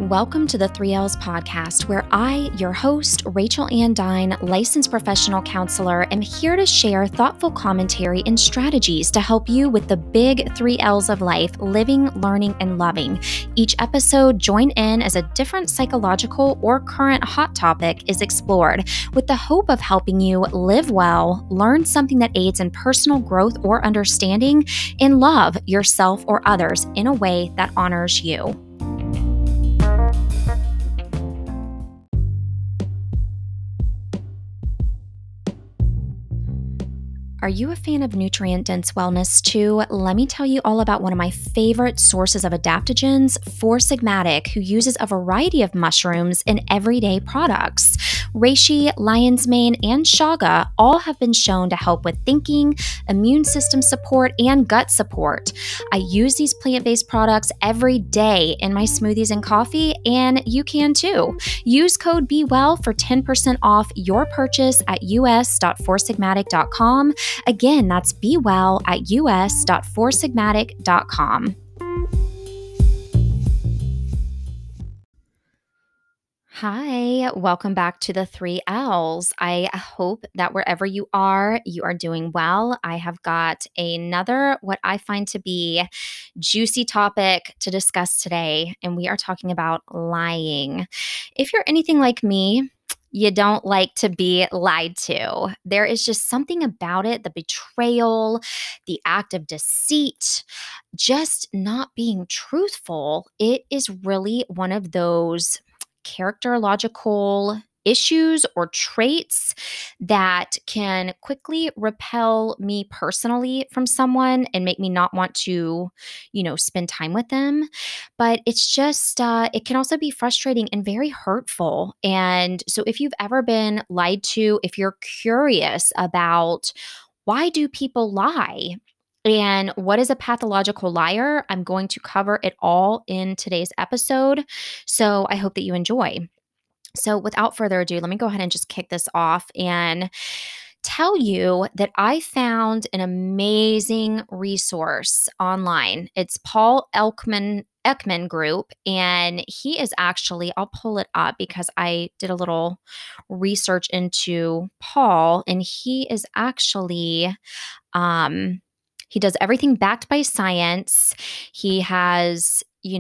Welcome to the 3Ls podcast, where I, your host, Rachel Ann Dine, licensed professional counselor, am here to share thoughtful commentary and strategies to help you with the big 3Ls of life: living, learning, and loving. Each episode, join in as a different psychological or current hot topic is explored, with the hope of helping you live well, learn something that aids in personal growth or understanding, and love yourself or others in a way that honors you. Are you a fan of nutrient-dense wellness too? Let me tell you all about one of my favorite sources of adaptogens, Four Sigmatic, who uses a variety of mushrooms in everyday products. Reishi, lion's mane, and chaga all have been shown to help with thinking, immune system support, and gut support. I use these plant-based products every day in my smoothies and coffee, and you can too. Use code BEWELL for 10% off your purchase at us.foursigmatic.com. Again, that's BeWell at us.foursigmatic.com. Hi, welcome back to the 3Ls. I hope that wherever you are doing well. I have got another, what I find to be juicy topic to discuss today, and we are talking about lying. If you're anything like me, you don't like to be lied to. There is just something about it, the betrayal, the act of deceit, just not being truthful. It is really one of those characterological issues or traits that can quickly repel me personally from someone and make me not want to, spend time with them. But it's just, it can also be frustrating and very hurtful. And so if you've ever been lied to, if you're curious about why do people lie, and what is a pathological liar, I'm going to cover it all in today's episode. So I hope that you enjoy. So without further ado, let me go ahead and just kick this off and tell you that I found an amazing resource online. It's Paul Ekman Group, and he is actually, I'll pull it up because I did a little research into Paul, and he is actually, he does everything backed by science. He has,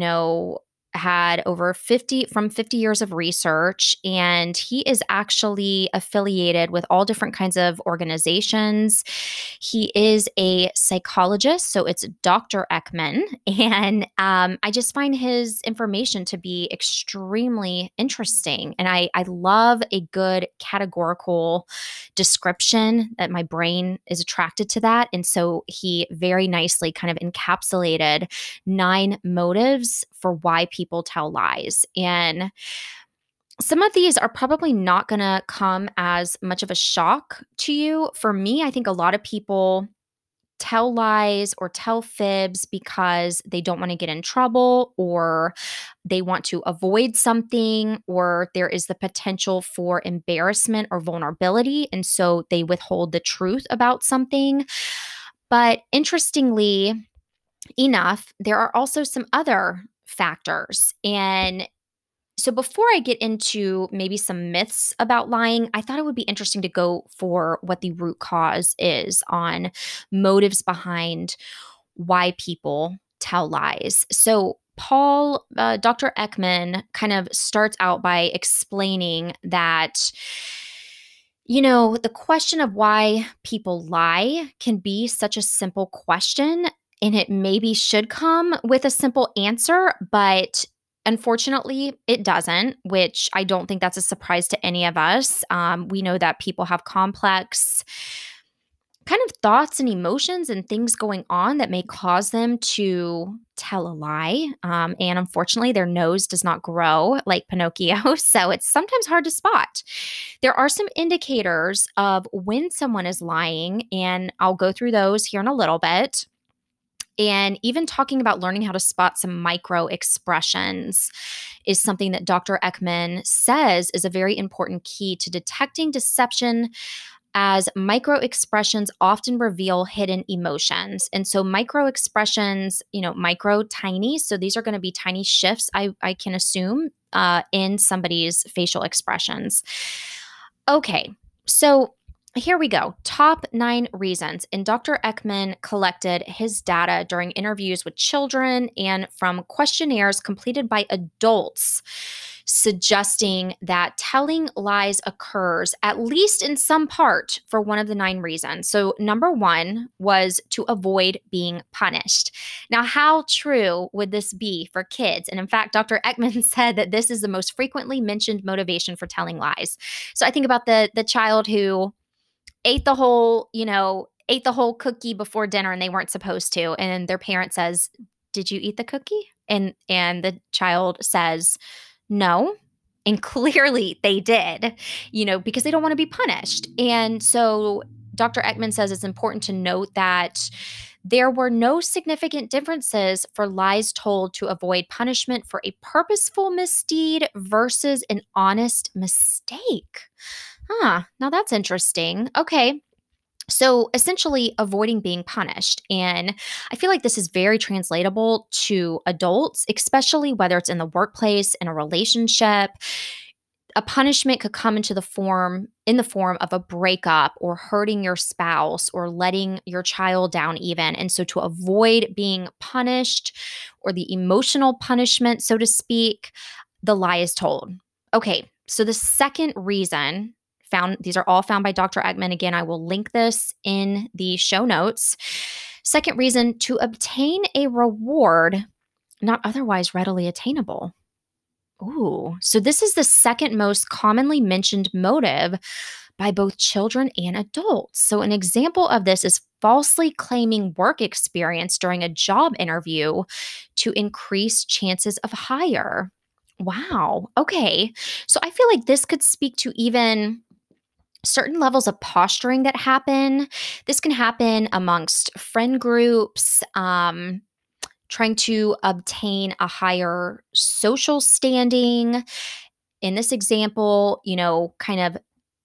had over 50 years of research, and he is actually affiliated with all different kinds of organizations. He is a psychologist, so it's Dr. Ekman, and I just find his information to be extremely interesting, and I love a good categorical description that my brain is attracted to that, and so he very nicely kind of encapsulated 9 motives for why people tell lies. And some of these are probably not going to come as much of a shock to you. For me, I think a lot of people tell lies or tell fibs because they don't want to get in trouble, or they want to avoid something, or there is the potential for embarrassment or vulnerability, and so they withhold the truth about something. But interestingly enough, there are also some other factors. And so before I get into maybe some myths about lying, I thought it would be interesting to go for what the root cause is on motives behind why people tell lies. So Paul, Dr. Ekman kind of starts out by explaining that the question of why people lie can be such a simple question, and it maybe should come with a simple answer, but unfortunately, it doesn't, which I don't think that's a surprise to any of us. We know that people have complex kind of thoughts and emotions and things going on that may cause them to tell a lie. And unfortunately, their nose does not grow like Pinocchio, so it's sometimes hard to spot. There are some indicators of when someone is lying, and I'll go through those here in a little bit. And even talking about learning how to spot some micro expressions is something that Dr. Ekman says is a very important key to detecting deception as micro expressions often reveal hidden emotions. And so, micro expressions, micro, tiny. So, these are going to be tiny shifts, I can assume, in somebody's facial expressions. Okay, so here we go. Top 9 reasons. And Dr. Ekman collected his data during interviews with children and from questionnaires completed by adults, suggesting that telling lies occurs, at least in some part, for one of the 9 reasons. So, number one was to avoid being punished. Now, how true would this be for kids? And in fact, Dr. Ekman said that this is the most frequently mentioned motivation for telling lies. So, I think about the child who ate the whole cookie before dinner and they weren't supposed to, and their parent says, "Did you eat the cookie?" And the child says, "No." And clearly they did, because they don't want to be punished. And so Dr. Ekman says it's important to note that there were no significant differences for lies told to avoid punishment for a purposeful misdeed versus an honest mistake. Now that's interesting. Okay. So essentially, avoiding being punished. And I feel like this is very translatable to adults, especially whether it's in the workplace, in a relationship. A punishment could come in the form of a breakup or hurting your spouse or letting your child down, even. And so, to avoid being punished or the emotional punishment, so to speak, the lie is told. Okay, so the second reason found, these are all found by Dr. Ekman. Again, I will link this in the show notes. Second reason, to obtain a reward not otherwise readily attainable. Ooh, so this is the second most commonly mentioned motive by both children and adults. So, an example of this is falsely claiming work experience during a job interview to increase chances of hire. Wow. Okay. So, I feel like this could speak to even certain levels of posturing that happen. This can happen amongst friend groups, trying to obtain a higher social standing. In this example, kind of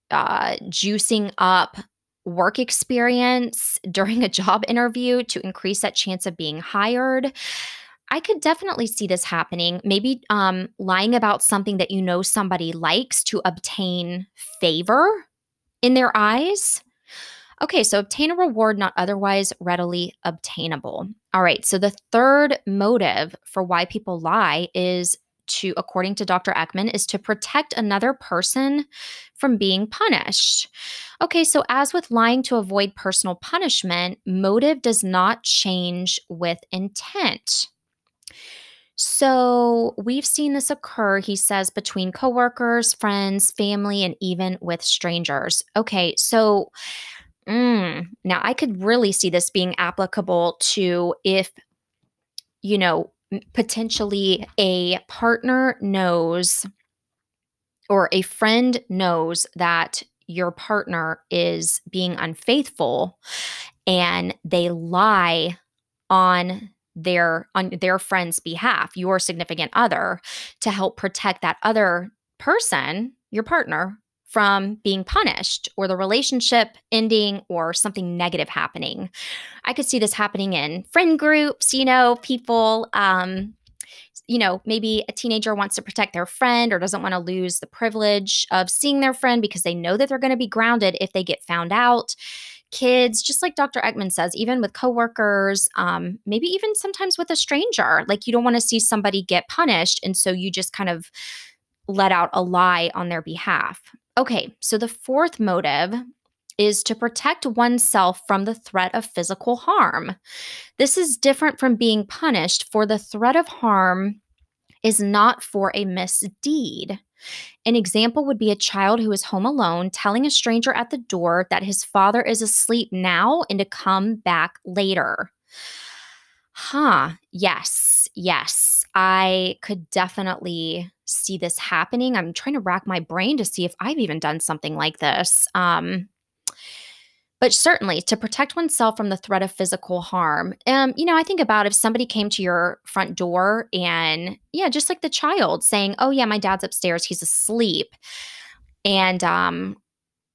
juicing up work experience during a job interview to increase that chance of being hired. I could definitely see this happening. Maybe lying about something that somebody likes to obtain favor in their eyes. Okay, so obtain a reward not otherwise readily obtainable. All right, so the third motive for why people lie is to, according to Dr. Ekman, is to protect another person from being punished. Okay, so as with lying to avoid personal punishment, motive does not change with intent. So we've seen this occur, he says, between coworkers, friends, family, and even with strangers. Okay, so now I could really see this being applicable to if, potentially a partner knows or a friend knows that your partner is being unfaithful and they lie on their friend's behalf, your significant other, to help protect that other person, your partner, from being punished or the relationship ending or something negative happening. I could see this happening in friend groups, people, maybe a teenager wants to protect their friend or doesn't want to lose the privilege of seeing their friend because they know that they're going to be grounded if they get found out. Kids, just like Dr. Ekman says, even with coworkers, maybe even sometimes with a stranger, like you don't want to see somebody get punished. And so you just kind of let out a lie on their behalf. Okay, so the fourth motive is to protect oneself from the threat of physical harm. This is different from being punished, for the threat of harm is not for a misdeed. An example would be a child who is home alone telling a stranger at the door that his father is asleep now and to come back later. Yes. I could definitely see this happening. I'm trying to rack my brain to see if I've even done something like this. But certainly to protect oneself from the threat of physical harm. I think about if somebody came to your front door and, just like the child saying, "Oh, yeah, my dad's upstairs, he's asleep." And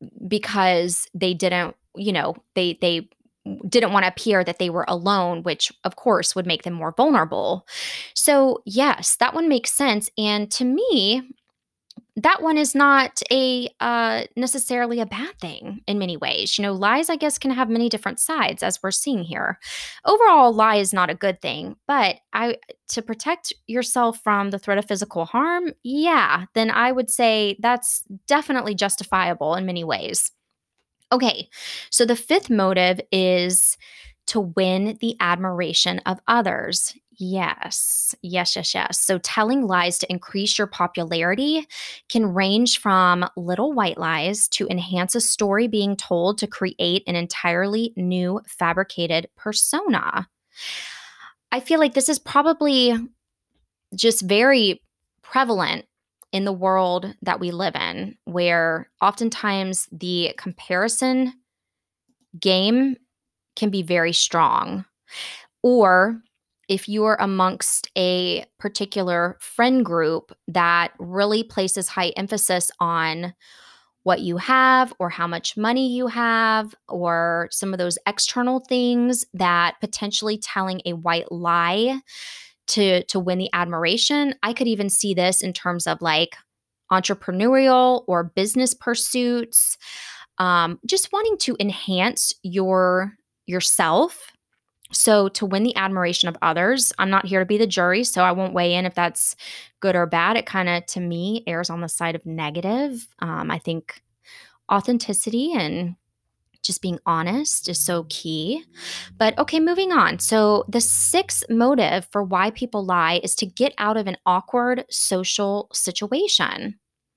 because they didn't, they didn't want to appear that they were alone, which of course would make them more vulnerable. So, yes, that one makes sense. And to me, that one is not a necessarily a bad thing in many ways. Lies, I guess, can have many different sides, as we're seeing here. Overall, a lie is not a good thing, but I to protect yourself from the threat of physical harm, yeah, then I would say that's definitely justifiable in many ways. Okay, so the fifth motive is to win the admiration of others. Yes, yes, yes, yes. So telling lies to increase your popularity can range from little white lies to enhance a story being told to create an entirely new fabricated persona. I feel like this is probably just very prevalent in the world that we live in, where oftentimes the comparison game can be very strong. Or if you're amongst a particular friend group that really places high emphasis on what you have or how much money you have or some of those external things, that potentially telling a white lie to win the admiration. I could even see this in terms of like entrepreneurial or business pursuits, just wanting to enhance yourself. So to win the admiration of others, I'm not here to be the jury, so I won't weigh in if that's good or bad. It kind of, to me, errs on the side of negative. I think authenticity and just being honest is so key. But okay, moving on. So the sixth motive for why people lie is to get out of an awkward social situation.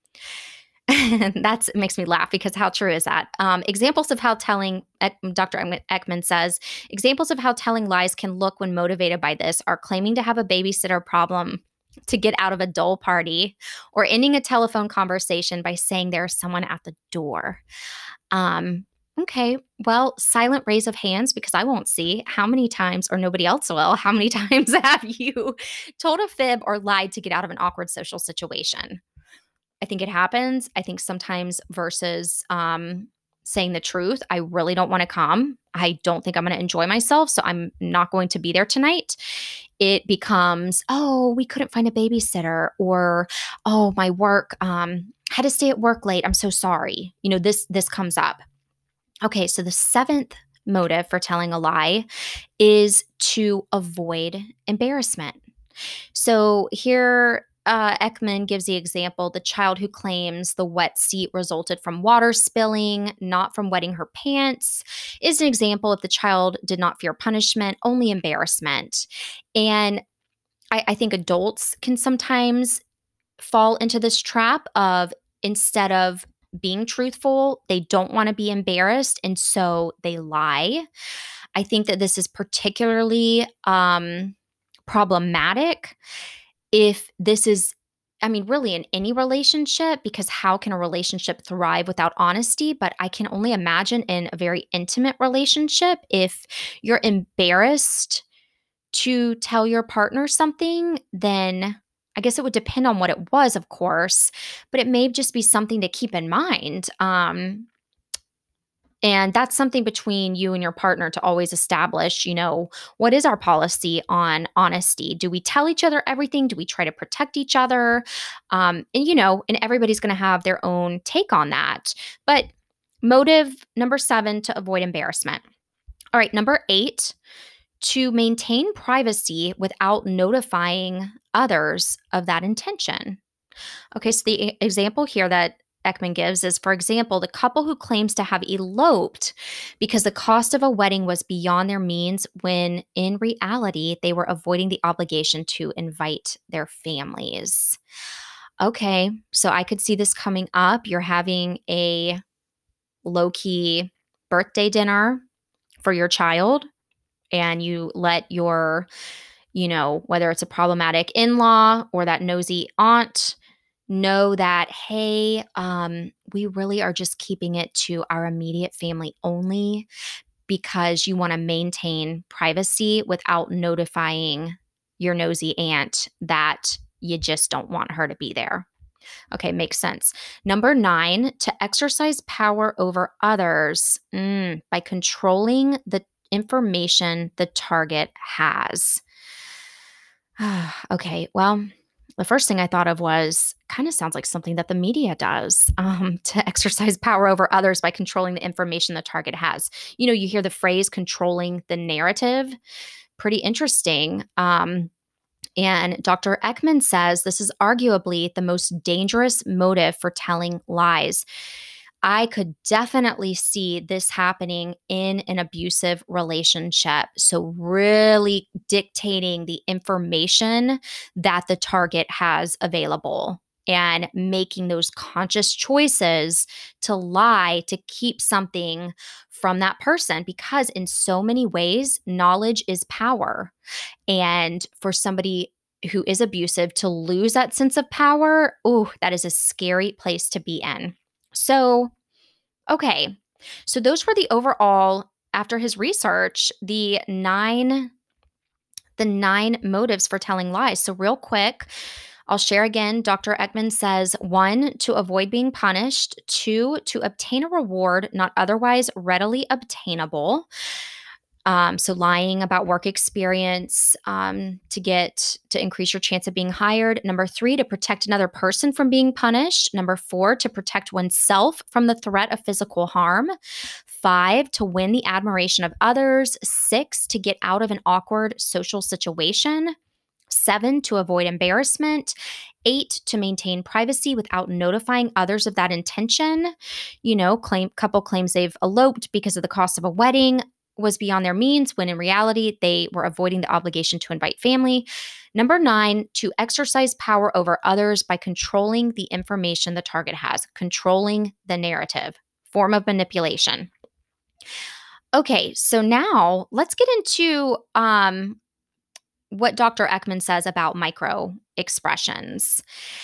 That makes me laugh because how true is that? Examples of how telling, Dr. Ekman says, examples of how telling lies can look when motivated by this are claiming to have a babysitter problem to get out of a dull party, or ending a telephone conversation by saying there is someone at the door. Um, okay, well, silent raise of hands because I won't see how many times, or nobody else will, how many times have you told a fib or lied to get out of an awkward social situation? I think it happens. I think sometimes versus saying the truth, I really don't want to come. I don't think I'm going to enjoy myself, so I'm not going to be there tonight. It becomes, oh, we couldn't find a babysitter, or oh, my work had to stay at work late. I'm so sorry. This comes up. Okay, so the seventh motive for telling a lie is to avoid embarrassment. So here, Ekman gives the example: the child who claims the wet seat resulted from water spilling, not from wetting her pants, is an example if the child did not fear punishment, only embarrassment. And I think adults can sometimes fall into this trap of, instead of being truthful, they don't want to be embarrassed, and so they lie. I think that this is particularly problematic if this is, I mean, really in any relationship, because how can a relationship thrive without honesty? But I can only imagine in a very intimate relationship, if you're embarrassed to tell your partner something, then I guess it would depend on what it was, of course, but it may just be something to keep in mind. And that's something between you and your partner to always establish, what is our policy on honesty? Do we tell each other everything? Do we try to protect each other? And everybody's going to have their own take on that. But motive number 7, to avoid embarrassment. All right, number 8, to maintain privacy without notifying others of that intention. Okay, so the example here that Ekman gives is, for example, the couple who claims to have eloped because the cost of a wedding was beyond their means, when in reality, they were avoiding the obligation to invite their families. Okay, so I could see this coming up. You're having a low key birthday dinner for your child, and you let your, whether it's a problematic in law or that nosy aunt, know that, hey, we really are just keeping it to our immediate family only, because you want to maintain privacy without notifying your nosy aunt that you just don't want her to be there. Okay, makes sense. Number 9, to exercise power over others by controlling the information the target has. Okay, well, the first thing I thought of was kind of sounds like something that the media does to exercise power over others by controlling the information the target has. You hear the phrase controlling the narrative. Pretty interesting. And Dr. Ekman says this is arguably the most dangerous motive for telling lies. I could definitely see this happening in an abusive relationship. So, really dictating the information that the target has available and making those conscious choices to lie to keep something from that person. Because, in so many ways, knowledge is power. And for somebody who is abusive to lose that sense of power, oh, that is a scary place to be in. So, okay. So those were the overall after his research, the nine motives for telling lies. So real quick, I'll share again. Dr. Ekman says 1, to avoid being punished, 2, to obtain a reward not otherwise readily obtainable. So lying about work experience to increase your chance of being hired. Number 3, to protect another person from being punished. Number 4, to protect oneself from the threat of physical harm. 5, to win the admiration of others. 6, to get out of an awkward social situation. 7, to avoid embarrassment. 8, to maintain privacy without notifying others of that intention. Couple claims they've eloped because of the cost of a wedding was beyond their means, when in reality, they were avoiding the obligation to invite family. Number 9, to exercise power over others by controlling the information the target has, controlling the narrative, form of manipulation. Okay, so now let's get into what Dr. Ekman says about micro expressions.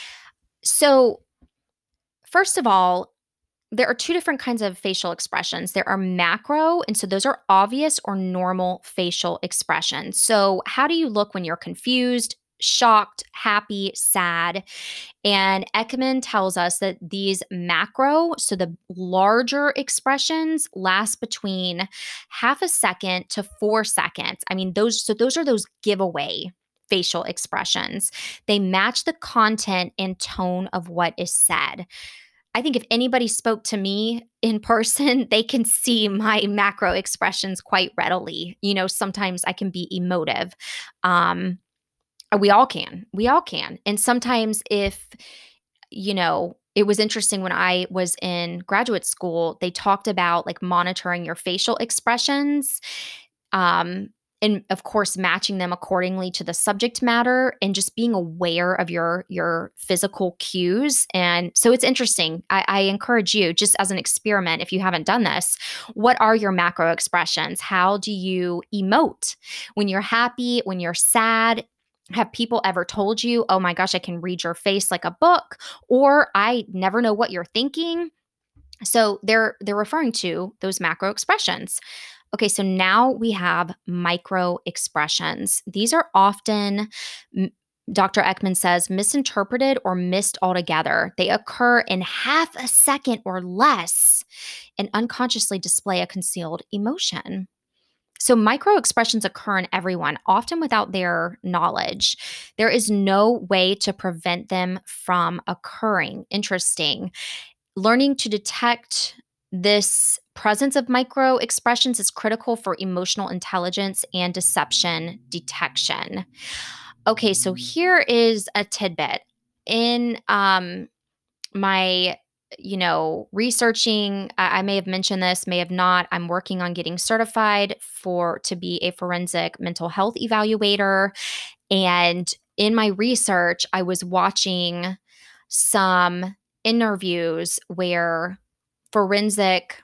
So, first of all, there are two different kinds of facial expressions. There are macro, and so those are obvious or normal facial expressions. So, how do you look when you're confused, shocked, happy, sad? And Ekman tells us that these macro, so the larger expressions, last between half a second to 4 seconds. I mean, those are those giveaway facial expressions. They match the content and tone of what is said. I think if anybody spoke to me in person, they can see my macro expressions quite readily. Sometimes I can be emotive. We all can. We all can. And sometimes if, it was interesting when I was in graduate school, they talked about like monitoring your facial expressions. And of course matching them accordingly to the subject matter and just being aware of your physical cues. And so it's interesting. I encourage you, just as an experiment, if you haven't done this, what are your macro expressions? How do you emote when you're happy, when you're sad? Have people ever told you, oh my gosh, I can read your face like a book, or I never know what you're thinking? So they're referring to those macro expressions. Okay, so now we have micro expressions. These are often, Dr. Ekman says, misinterpreted or missed altogether. They occur in half a second or less and unconsciously display a concealed emotion. So, micro expressions occur in everyone, often without their knowledge. There is no way to prevent them from occurring. Interesting. Learning to detect this presence of micro expressions is critical for emotional intelligence and deception detection. Okay, so here is a tidbit. In my researching, I may have mentioned this, may have not. I'm working on getting certified to be a forensic mental health evaluator. And in my research, I was watching some interviews where forensic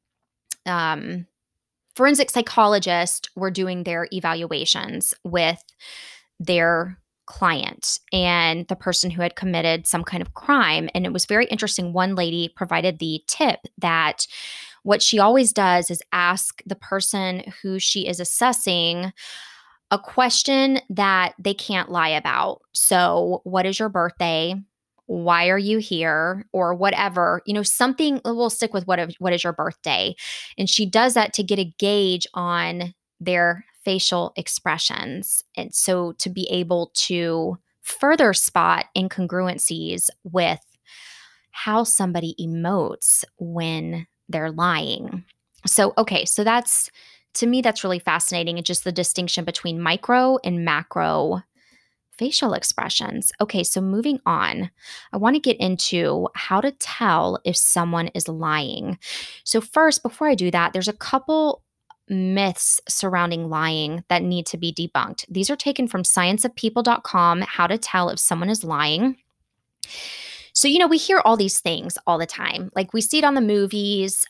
forensic psychologists were doing their evaluations with their client and the person who had committed some kind of crime. And it was very interesting. One lady provided the tip that what she always does is ask the person who she is assessing a question that they can't lie about. So, what is your birthday? Why are you here? Or whatever, something. We'll stick with what is your birthday? And she does that to get a gauge on their facial expressions. And so to be able to further spot incongruencies with how somebody emotes when they're lying. So, okay, so that's to me, that's really fascinating. And just the distinction between micro and macro facial expressions. Okay, so moving on, I want to get into how to tell if someone is lying. So, first, before I do that, there's a couple myths surrounding lying that need to be debunked. These are taken from scienceofpeople.com, how to tell if someone is lying. So, we hear all these things all the time. Like we see it on the movies,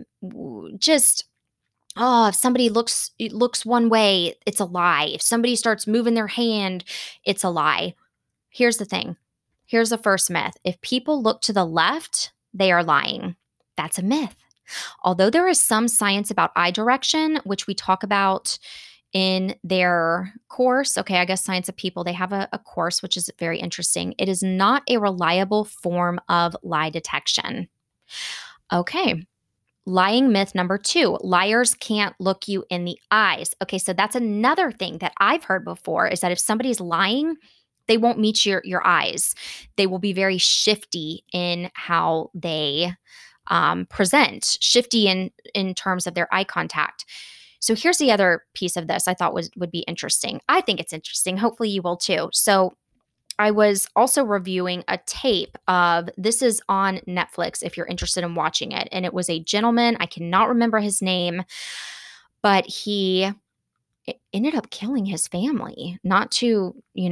just oh, if somebody looks one way, it's a lie. If somebody starts moving their hand, it's a lie. Here's the thing. Here's the first myth. If people look to the left, they are lying. That's a myth. Although there is some science about eye direction, which we talk about in their course. Okay, I guess Science of People, they have a course which is very interesting. It is not a reliable form of lie detection. Okay, lying myth number 2, liars can't look you in the eyes. Okay, so that's another thing that I've heard before is that if somebody's lying, they won't meet your eyes. They will be very shifty in how they present, shifty in terms of their eye contact. So here's the other piece of this I thought would be interesting. I think it's interesting. Hopefully you will too. So I was also reviewing a tape of this is on Netflix if you're interested in watching it. And it was a gentleman, I cannot remember his name, but he ended up killing his family. Not to,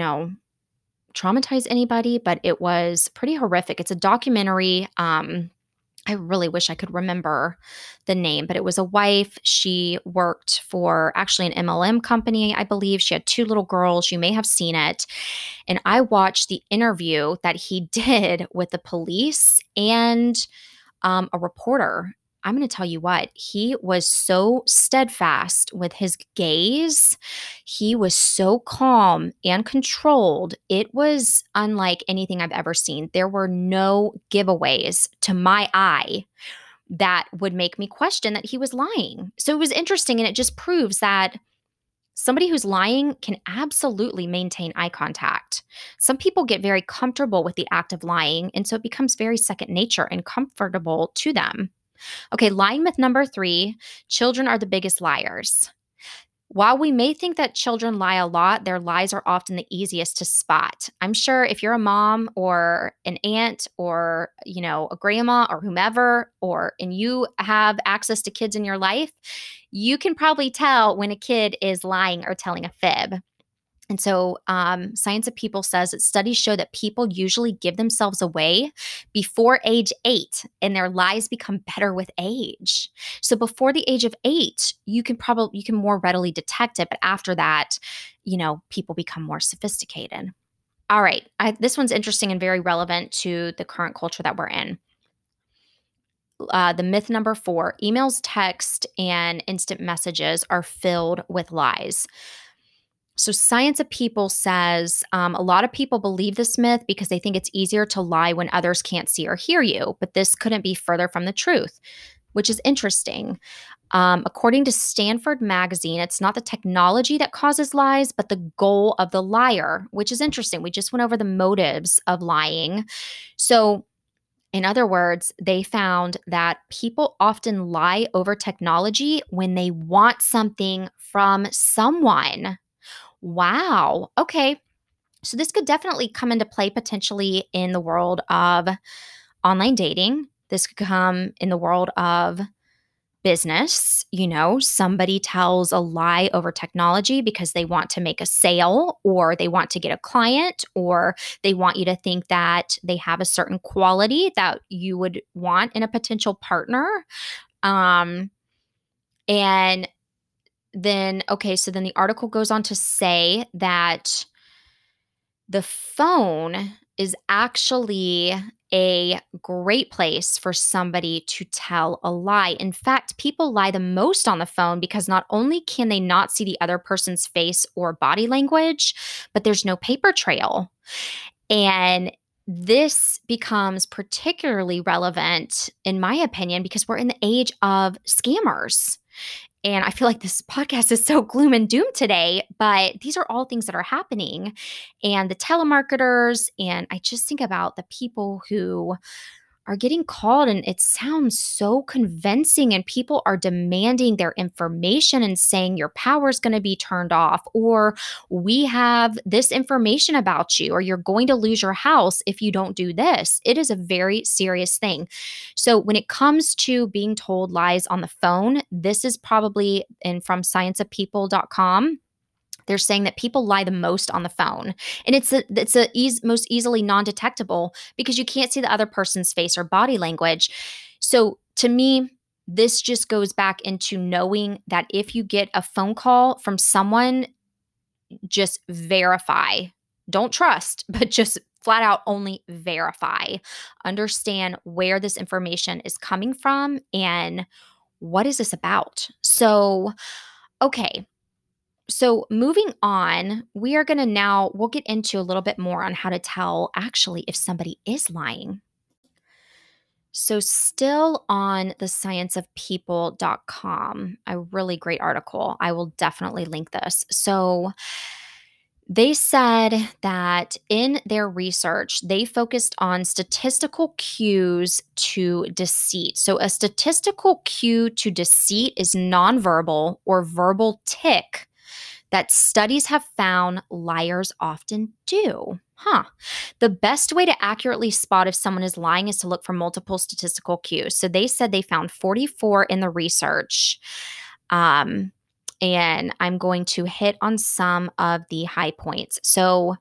traumatize anybody, but it was pretty horrific. It's a documentary. I really wish I could remember the name, but it was a wife. She worked for actually an MLM company, I believe. She had 2 little girls. You may have seen it. And I watched the interview that he did with the police and a reporter. I'm going to tell you what, he was so steadfast with his gaze. He was so calm and controlled. It was unlike anything I've ever seen. There were no giveaways to my eye that would make me question that he was lying. So it was interesting, and it just proves that somebody who's lying can absolutely maintain eye contact. Some people get very comfortable with the act of lying, and so it becomes very second nature and comfortable to them. Okay, lying myth number 3, children are the biggest liars. While we may think that children lie a lot, their lies are often the easiest to spot. I'm sure if you're a mom or an aunt or, a grandma or whomever, and you have access to kids in your life, you can probably tell when a kid is lying or telling a fib. And so, Science of People says that studies show that people usually give themselves away before age 8, and their lies become better with age. So, before the age of 8, you can more readily detect it, but after that, people become more sophisticated. All right, this one's interesting and very relevant to the current culture that we're in. The myth number 4: emails, text, and instant messages are filled with lies. So, Science of People says a lot of people believe this myth because they think it's easier to lie when others can't see or hear you. But this couldn't be further from the truth, which is interesting. According to Stanford Magazine, it's not the technology that causes lies, but the goal of the liar, which is interesting. We just went over the motives of lying. So, in other words, they found that people often lie over technology when they want something from someone. Wow. Okay. So this could definitely come into play potentially in the world of online dating. This could come in the world of business. Somebody tells a lie over technology because they want to make a sale, or they want to get a client, or they want you to think that they have a certain quality that you would want in a potential partner. And then, okay, so then the article goes on to say that the phone is actually a great place for somebody to tell a lie. In fact, people lie the most on the phone because not only can they not see the other person's face or body language, but there's no paper trail. And This becomes particularly relevant, in my opinion, because we're in the age of scammers. And I feel like this podcast is so gloom and doom today, but these are all things that are happening. And the telemarketers, and I just think about the people who are getting called, and it sounds so convincing, and people are demanding their information and saying your power is going to be turned off, or we have this information about you, or you're going to lose your house if you don't do this. It is a very serious thing. So when it comes to being told lies on the phone, this is probably, and from scienceofpeople.com, they're saying that people lie the most on the phone, and it's most easily non-detectable because you can't see the other person's face or body language. So to me, this just goes back into knowing that if you get a phone call from someone, just verify. Don't trust, but just flat out only verify. Understand where this information is coming from and what is this about. So, okay, so moving on, we are going to now, we'll get into a little bit more on how to tell actually if somebody is lying. So still on the scienceofpeople.com, a really great article. I will definitely link this. So they said that in their research, they focused on statistical cues to deceit. So, a statistical cue to deceit is nonverbal or verbal tick that studies have found liars often do. The best way to accurately spot if someone is lying is to look for multiple statistical cues. So they said they found 44 in the research. And I'm going to hit on some of the high points. So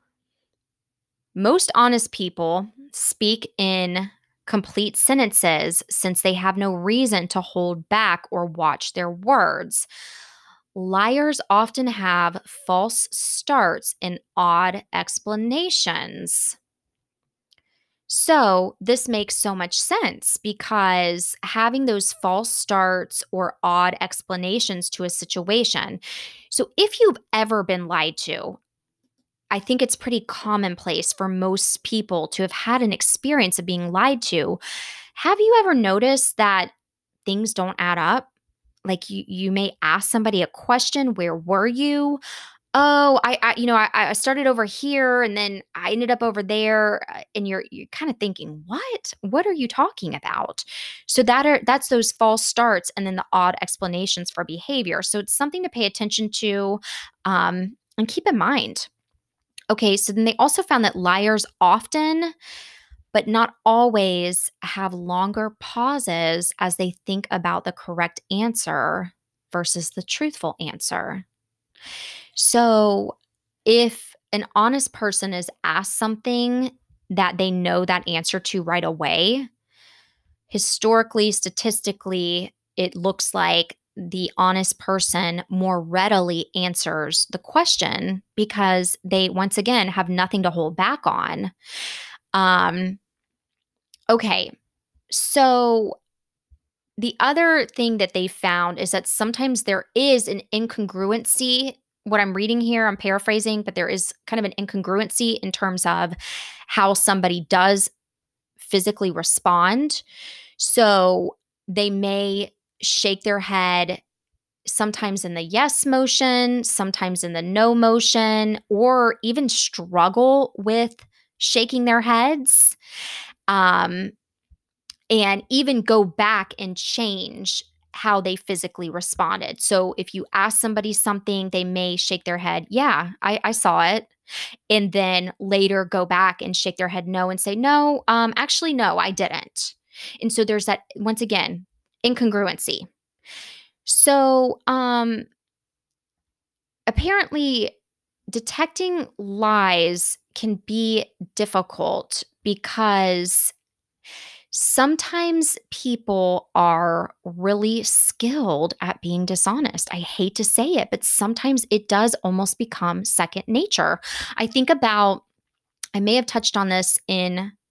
most honest people speak in complete sentences since they have no reason to hold back or watch their words. Liars often have false starts and odd explanations. So, this makes so much sense because having those false starts or odd explanations to a situation. So, if you've ever been lied to, I think it's pretty commonplace for most people to have had an experience of being lied to. Have you ever noticed that things don't add up? Like you may ask somebody a question, where were you? Oh, I started over here and then I ended up over there, and you're kind of thinking, "What? What are you talking about?" So that's those false starts and then the odd explanations for behavior. So it's something to pay attention to, and keep in mind. Okay, so then they also found that liars often, but not always, have longer pauses as they think about the correct answer versus the truthful answer. So, if an honest person is asked something that they know that answer to right away, historically, statistically, it looks like the honest person more readily answers the question because they, once again, have nothing to hold back on. Um, okay, so the other thing that they found is that sometimes there is an incongruency. What I'm reading here, I'm paraphrasing, but there is kind of an incongruency in terms of how somebody does physically respond. So they may shake their head sometimes in the yes motion, sometimes in the no motion, or even struggle with shaking their heads. Um, and even go back and change how they physically responded. So if you ask somebody something, they may shake their head, yeah, I saw it. And then later go back and shake their head no and say, no, actually, no, I didn't. And so there's that, once again, incongruency. So apparently, detecting lies can be difficult because sometimes people are really skilled at being dishonest. I hate to say it, but sometimes it does almost become second nature. I think about, I may have touched on this in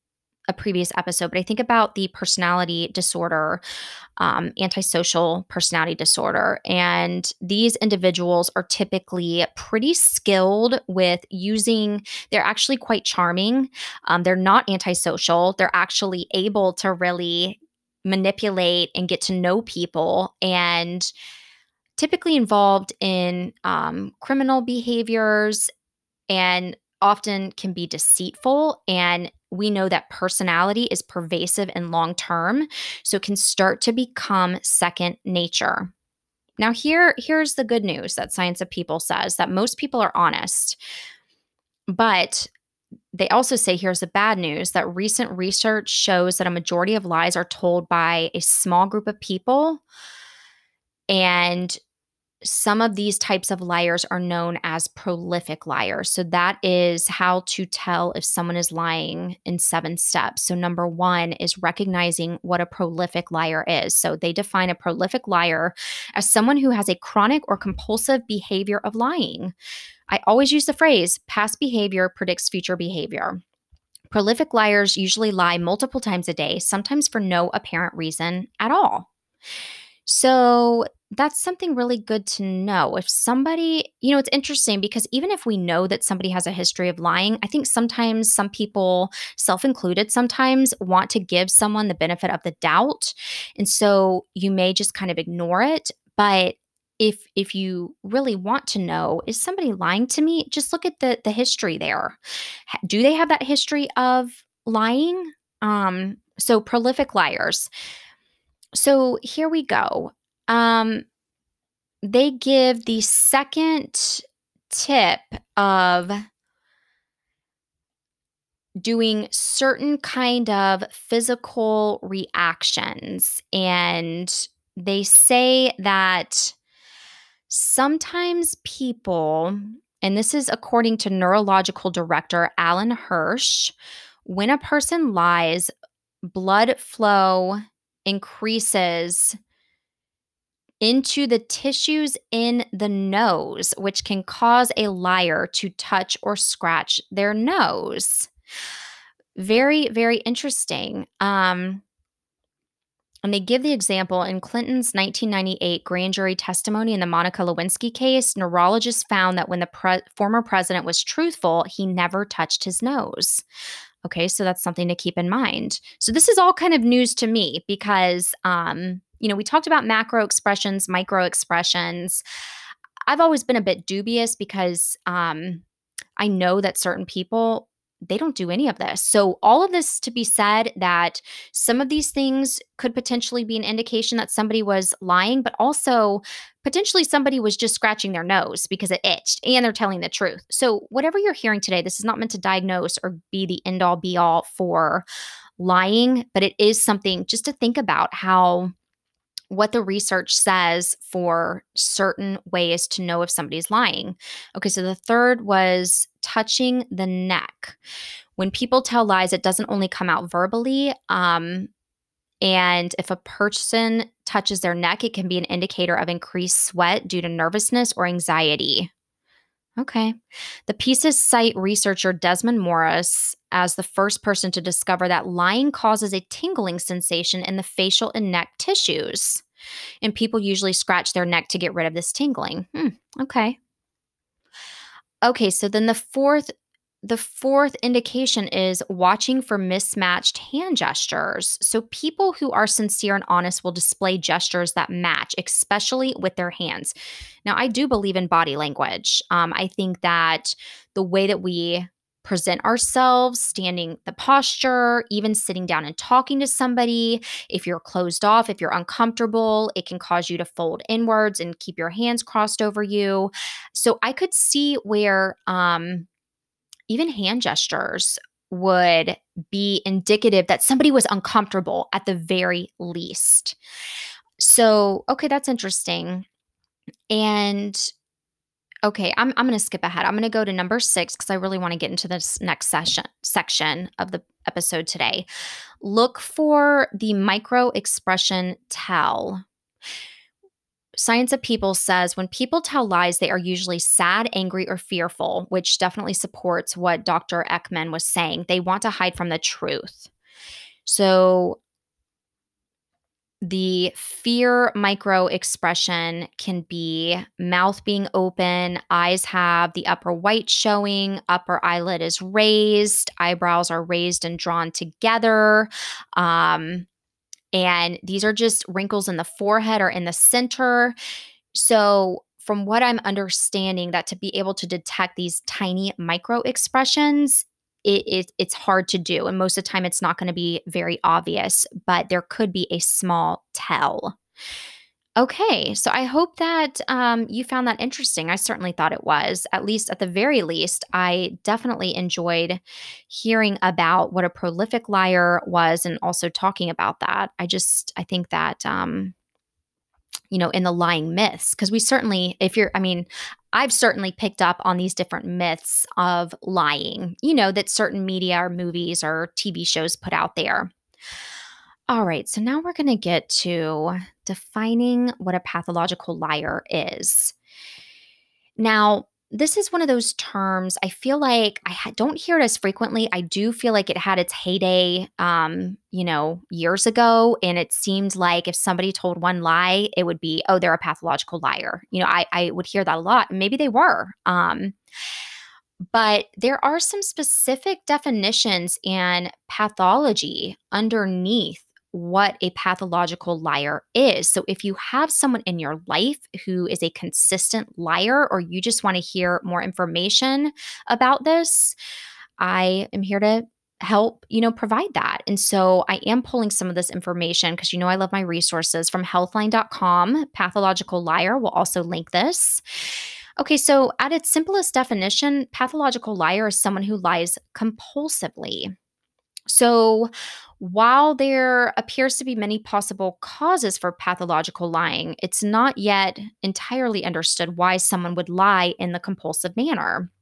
a previous episode, but I think about the personality disorder, antisocial personality disorder. And these individuals are typically pretty skilled with using, they're actually quite charming. They're not antisocial. They're actually able to really manipulate and get to know people, and typically involved in criminal behaviors, and often can be deceitful. And we know that personality is pervasive and long term, so it can start to become second nature. Now, here's the good news that Science of People says that most people are honest, but they also say here's the bad news that recent research shows that a majority of lies are told by a small group of people, and some of these types of liars are known as prolific liars. So that is how to tell if someone is lying in 7 steps. So number 1 is recognizing what a prolific liar is. So they define a prolific liar as someone who has a chronic or compulsive behavior of lying. I always use the phrase past behavior predicts future behavior. Prolific liars usually lie multiple times a day, sometimes for no apparent reason at all. So that's something really good to know. If somebody, it's interesting because even if we know that somebody has a history of lying, I think sometimes some people, self included, sometimes want to give someone the benefit of the doubt. And so you may just kind of ignore it. But if you really want to know, is somebody lying to me? Just look at the history there. Do they have that history of lying? So prolific liars. So here we go. Um, they give the second tip of doing certain kind of physical reactions. And they say that sometimes people, and this is according to neurological director Alan Hirsch, when a person lies, blood flow increases into the tissues in the nose, which can cause a liar to touch or scratch their nose. Very, very interesting. And they give the example in Clinton's 1998 grand jury testimony in the Monica Lewinsky case. Neurologists found that when the former president was truthful, he never touched his nose. Okay, so that's something to keep in mind. So this is all kind of news to me because, we talked about macro expressions, micro expressions. I've always been a bit dubious because I know that certain people, they don't do any of this. So all of this to be said that some of these things could potentially be an indication that somebody was lying, but also potentially somebody was just scratching their nose because it itched and they're telling the truth. So whatever you're hearing today, this is not meant to diagnose or be the end all be all for lying, but it is something just to think about what the research says for certain ways to know if somebody's lying. Okay, so the third was touching the neck. When people tell lies, it doesn't only come out verbally. And if a person touches their neck, it can be an indicator of increased sweat due to nervousness or anxiety. Okay. The PISA cite researcher Desmond Morris as the first person to discover that lying causes a tingling sensation in the facial and neck tissues. And people usually scratch their neck to get rid of this tingling. Okay. Okay, so then the fourth indication is watching for mismatched hand gestures. So people who are sincere and honest will display gestures that match, especially with their hands. Now, I do believe in body language. I think that the way that we present ourselves, standing, the posture, even sitting down and talking to somebody, if you're closed off, if you're uncomfortable, it can cause you to fold inwards and keep your hands crossed over you. So I could see where even hand gestures would be indicative that somebody was uncomfortable at the very least. So, okay, that's interesting. And okay, I'm going to skip ahead. I'm going to go to number 6 because I really want to get into this next section of the episode today. Look for the micro expression tell. Science of People says when people tell lies, they are usually sad, angry, or fearful, which definitely supports what Dr. Ekman was saying. They want to hide from the truth. So the fear micro expression can be mouth being open, eyes have the upper white showing, upper eyelid is raised, eyebrows are raised and drawn together. Um, and these are just wrinkles in the forehead or in the center. So, from what I'm understanding, that to be able to detect these tiny micro expressions, it's hard to do. And most of the time, it's not going to be very obvious, but there could be a small tell. Okay, so I hope that you found that interesting. I certainly thought it was. At least, at the very least, I definitely enjoyed hearing about what a prolific liar was and also talking about that. I think that in the lying myths, because we certainly, if you're, I mean, I've certainly picked up on these different myths of lying, that certain media or movies or TV shows put out there. All right, so now we're going to get to defining what a pathological liar is. Now, this is one of those terms I feel like don't hear it as frequently. I do feel like it had its heyday, years ago. And it seemed like if somebody told one lie, it would be, oh, they're a pathological liar. I would hear that a lot. And maybe they were. But there are some specific definitions and pathology underneath what a pathological liar is. So, if you have someone in your life who is a consistent liar, or you just want to hear more information about this, I am here to help provide that. And so I am pulling some of this information because I love my resources from healthline.com. Pathological liar will also link this. Okay, so at its simplest definition, pathological liar is someone who lies compulsively. So, while there appears to be many possible causes for pathological lying, it's not yet entirely understood why someone would lie in the compulsive manner.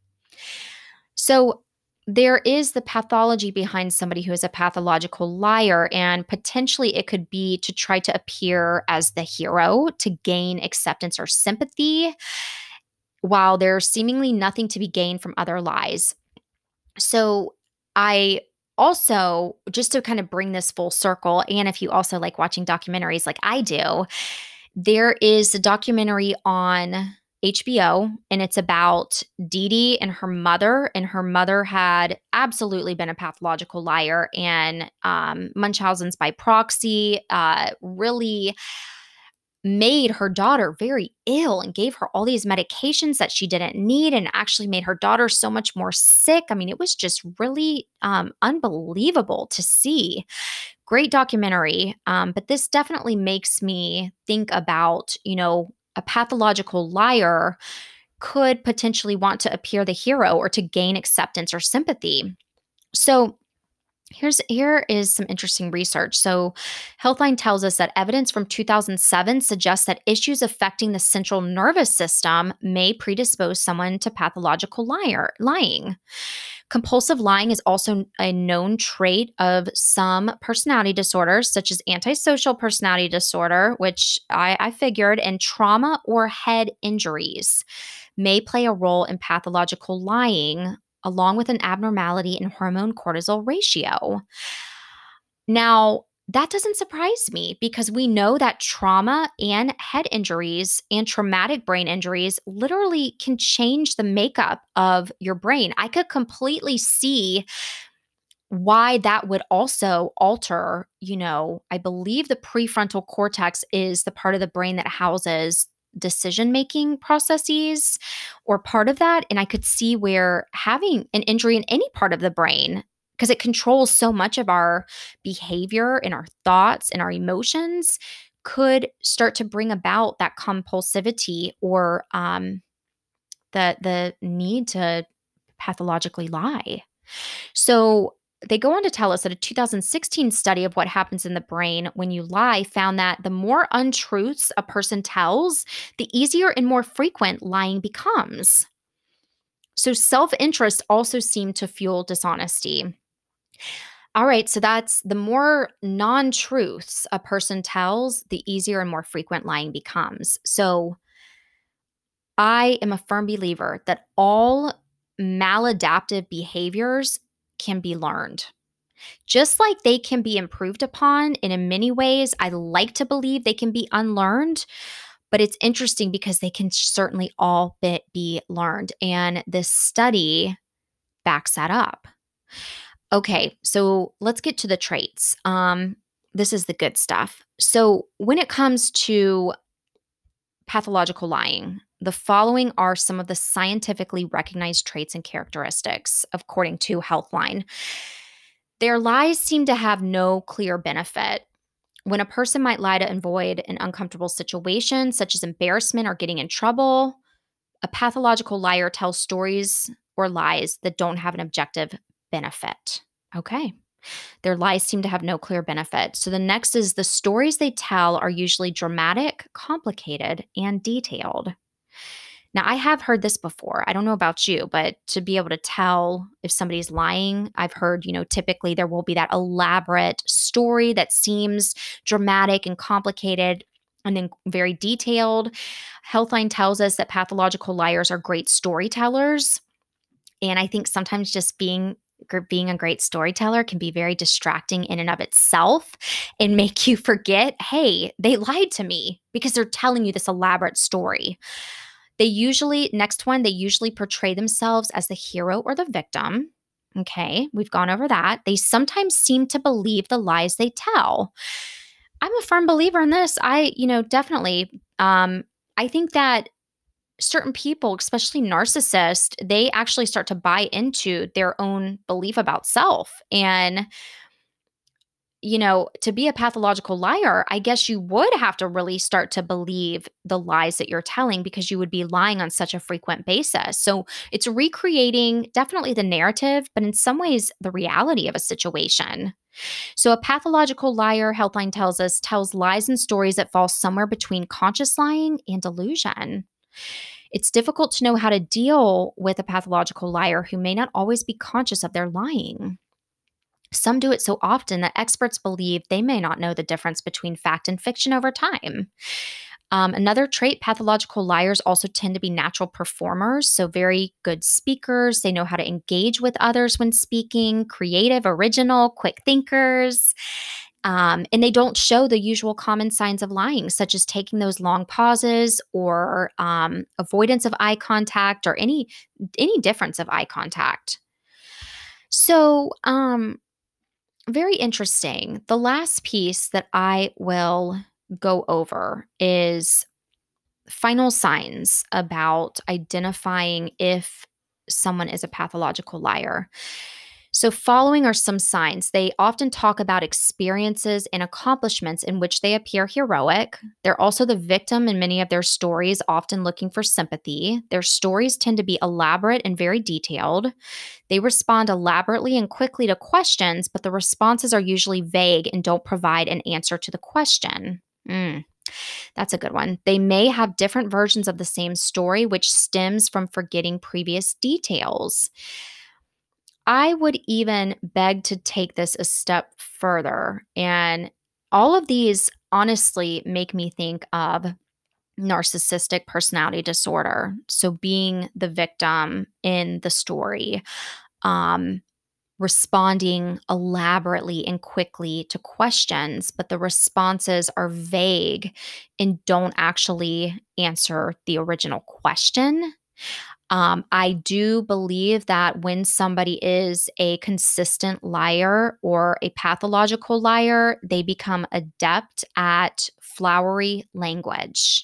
So, there is the pathology behind somebody who is a pathological liar, and potentially it could be to try to appear as the hero to gain acceptance or sympathy, while there's seemingly nothing to be gained from other lies. So, I also, just to kind of bring this full circle, and if you also like watching documentaries like I do, there is a documentary on HBO, and it's about Dee Dee and her mother. And her mother had absolutely been a pathological liar, and Munchausen's by proxy really made her daughter very ill and gave her all these medications that she didn't need, and actually made her daughter so much more sick. I mean, it was just really unbelievable to see. Great documentary. But this definitely makes me think about, a pathological liar could potentially want to appear the hero or to gain acceptance or sympathy. So, here is some interesting research. So, Healthline tells us that evidence from 2007 suggests that issues affecting the central nervous system may predispose someone to pathological lying. Compulsive lying is also a known trait of some personality disorders, such as antisocial personality disorder, which I figured, and trauma or head injuries may play a role in pathological lying, along with an abnormality in hormone cortisol ratio. Now, that doesn't surprise me because we know that trauma and head injuries and traumatic brain injuries literally can change the makeup of your brain. I could completely see why that would also alter, I believe the prefrontal cortex is the part of the brain that houses decision making processes or part of that. And I could see where having an injury in any part of the brain, because it controls so much of our behavior and our thoughts and our emotions, could start to bring about that compulsivity or the need to pathologically lie. So they go on to tell us that a 2016 study of what happens in the brain when you lie found that the more untruths a person tells, the easier and more frequent lying becomes. So self interest also seemed to fuel dishonesty. All right, so that's the more non truths a person tells, the easier and more frequent lying becomes. So I am a firm believer that all maladaptive behaviors can be learned. Just like they can be improved upon, and in many ways, I like to believe they can be unlearned. But it's interesting because they can certainly all be learned. And this study backs that up. Okay, so let's get to the traits. This is the good stuff. So, when it comes to pathological lying, the following are some of the scientifically recognized traits and characteristics, according to Healthline. Their lies seem to have no clear benefit. When a person might lie to avoid an uncomfortable situation, such as embarrassment or getting in trouble, a pathological liar tells stories or lies that don't have an objective benefit. Okay. Their lies seem to have no clear benefit. So the next is the stories they tell are usually dramatic, complicated, and detailed. Now, I have heard this before. I don't know about you, but to be able to tell if somebody's lying, I've heard, typically there will be that elaborate story that seems dramatic and complicated and then very detailed. Healthline tells us that pathological liars are great storytellers. And I think sometimes just being a great storyteller can be very distracting in and of itself and make you forget, hey, they lied to me because they're telling you this elaborate story. Next one, they usually portray themselves as the hero or the victim. Okay, we've gone over that. They sometimes seem to believe the lies they tell. I'm a firm believer in this. Definitely. I think that certain people, especially narcissists, they actually start to buy into their own belief about self. And to be a pathological liar, I guess you would have to really start to believe the lies that you're telling because you would be lying on such a frequent basis. So it's recreating definitely the narrative, but in some ways, the reality of a situation. So a pathological liar, Healthline tells us, tells lies and stories that fall somewhere between conscious lying and delusion. It's difficult to know how to deal with a pathological liar who may not always be conscious of their lying. Some do it so often that experts believe they may not know the difference between fact and fiction over time. Another trait, pathological liars also tend to be natural performers, so very good speakers. They know how to engage with others when speaking, creative, original, quick thinkers. And they don't show the usual common signs of lying, such as taking those long pauses or avoidance of eye contact or any difference of eye contact. So, very interesting. The last piece that I will go over is final signs about identifying if someone is a pathological liar. So, following are some signs. They often talk about experiences and accomplishments in which they appear heroic. They're also the victim in many of their stories, often looking for sympathy. Their stories tend to be elaborate and very detailed. They respond elaborately and quickly to questions, but the responses are usually vague and don't provide an answer to the question. That's a good one. They may have different versions of the same story, which stems from forgetting previous details. I would even beg to take this a step further. And all of these honestly make me think of narcissistic personality disorder. So, being the victim in the story, um, responding elaborately and quickly to questions, but the responses are vague and don't actually answer the original question. I do believe that when somebody is a consistent liar or a pathological liar, they become adept at flowery language.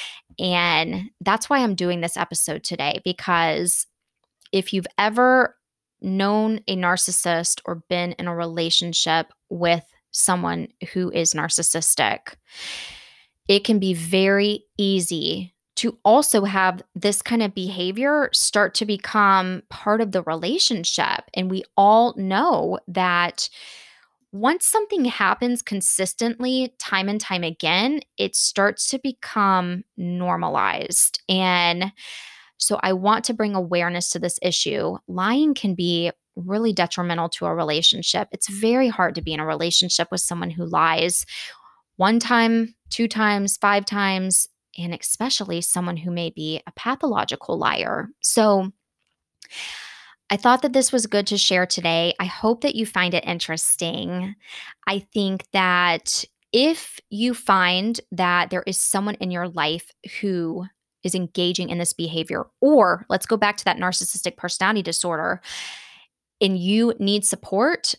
And that's why I'm doing this episode today, because if you've ever known a narcissist or been in a relationship with someone who is narcissistic, it can be very easy to also have this kind of behavior start to become part of the relationship. And we all know that once something happens consistently, time and time again, it starts to become normalized. And so I want to bring awareness to this issue. Lying can be really detrimental to a relationship. It's very hard to be in a relationship with someone who lies one time, two times, five times, and especially someone who may be a pathological liar. So I thought that this was good to share today. I hope that you find it interesting. I think that if you find that there is someone in your life who is engaging in this behavior, or let's go back to that narcissistic personality disorder, and you need support,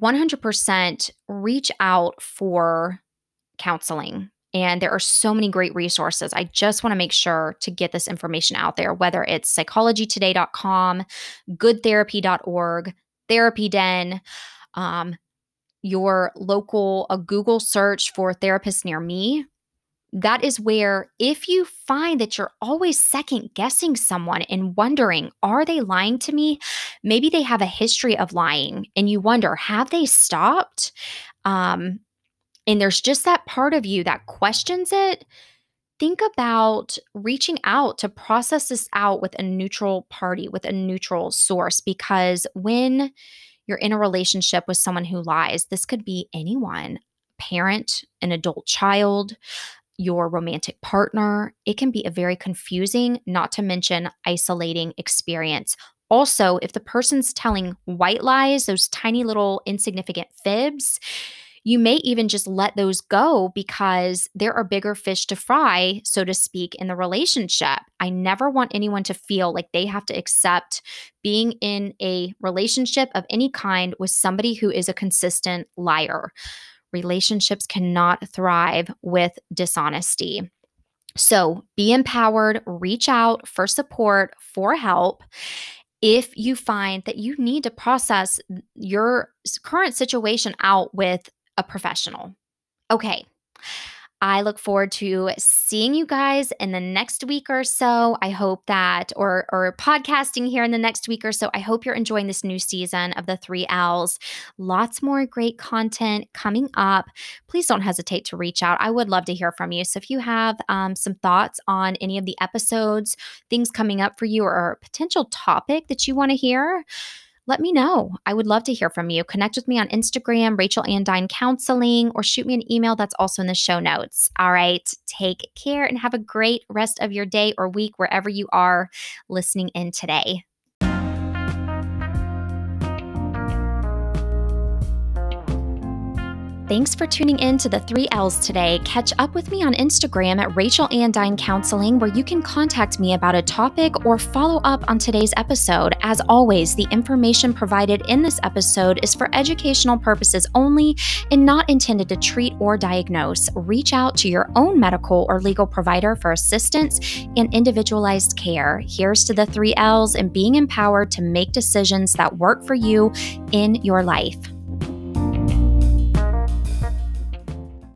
100% reach out for counseling. And there are so many great resources. I just want to make sure to get this information out there, whether it's psychologytoday.com, goodtherapy.org, Therapy Den, um, your local, a Google search for therapists near me. That is where, if you find that you're always second guessing someone and wondering, are they lying to me? Maybe they have a history of lying and you wonder, have they stopped? Um, and there's just that part of you that questions it. Think about reaching out to process this out with a neutral party, with a neutral source, because when you're in a relationship with someone who lies, this could be anyone, parent, an adult child, your romantic partner. It can be a very confusing, not to mention isolating experience. Also, if the person's telling white lies, those tiny little insignificant fibs, you may even just let those go because there are bigger fish to fry, so to speak, in the relationship. I never want anyone to feel like they have to accept being in a relationship of any kind with somebody who is a consistent liar. Relationships cannot thrive with dishonesty. So be empowered, reach out for support, for help. If you find that you need to process your current situation out with a professional. Okay. I look forward to seeing you guys in the next week or so. I hope that, or podcasting here in the next week or so. I hope you're enjoying this new season of the 3Ls. Lots more great content coming up. Please don't hesitate to reach out. I would love to hear from you. So if you have some thoughts on any of the episodes, things coming up for you, or a potential topic that you want to hear, let me know. I would love to hear from you. Connect with me on Instagram, Rachel Ann Dine Counseling, or shoot me an email that's also in the show notes. All right. Take care and have a great rest of your day or week wherever you are listening in today. Thanks for tuning in to the 3Ls today. Catch up with me on Instagram at Rachel Ann Dine Counseling, where you can contact me about a topic or follow up on today's episode. As always, the information provided in this episode is for educational purposes only and not intended to treat or diagnose. Reach out to your own medical or legal provider for assistance and individualized care. Here's to the 3Ls and being empowered to make decisions that work for you in your life.